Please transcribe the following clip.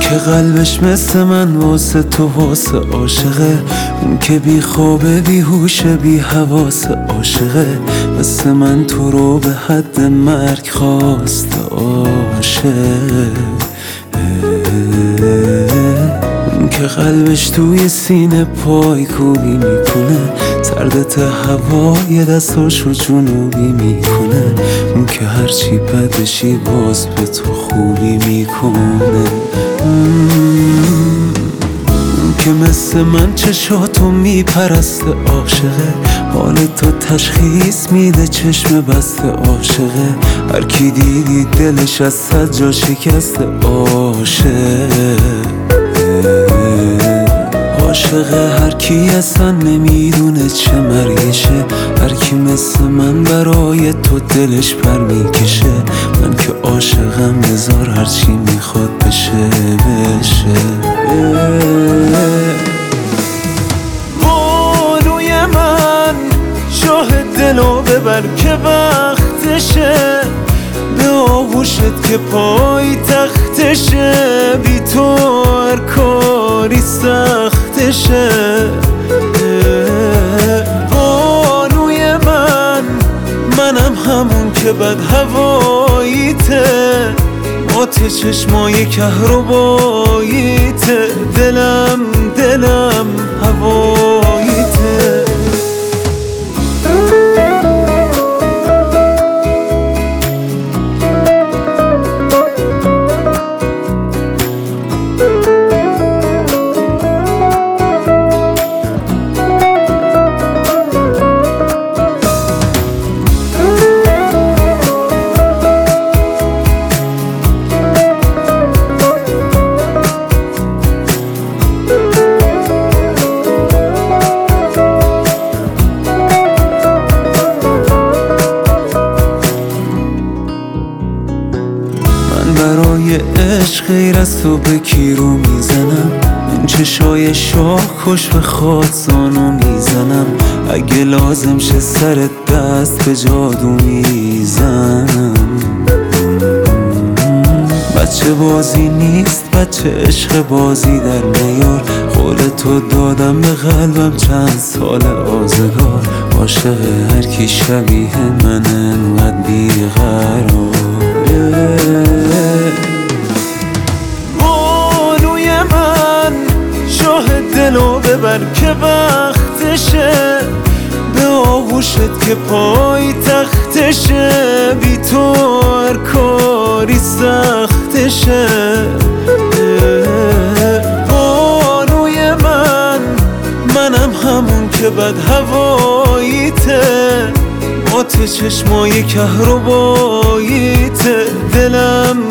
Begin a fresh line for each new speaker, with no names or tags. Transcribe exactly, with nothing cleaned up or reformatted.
که قلبش مثل من واسه تو واسه عاشقه، اون که بی خوابه بی هوشه بی حواسه عاشقه، مثل من تو رو به حد مرگ خواسته عاشق. اون که قلبش توی سینه پای کوبی میکنه، سردت هوای دستاشو جنوبی میکنه، اون که هرچی بدشی باز به تو خوبی میکنه. اون که مثل من چشاتو میپرسته عاشقه، حال تو تشخیص میده چشم بسته عاشقه، هر کی دیدی دلش از صد جا شکسته عاشق. عاشقه هر کی اصلا نمیدونه چه مرگشه، هر کی مثل من برای تو دلش پر میکشه، من که عاشقم بذار هرچی میخواد بشه بشه. بانوی من شاه دلو ببر که وقتشه، به آغوشت که پای تختشه، بی تو هر کاری سختشه. بانوی من منم همون که بد هواییته، آت چشمای کهرباییته، دلم دلم هواییته. برای عشق غیر از تو به کی رو میزنم، این چشای شاه کش به خاطزانو میزنم، اگه لازم شه سرت دست به جادو میزنم. بچه بازی نیست بچه عشق بازی در نیار، قول تو دادم به قلبم چند سال آزگار، عاشق هر کی شبیه من انقدر بیقرار. بانوی من شاه دلو ببر که وقتشه، به آغوشت که پای تختشه، بی تو هر کاری سختشه. بانوی من منم همون که بد هواییته، آت چشمای کهرباییته، دلم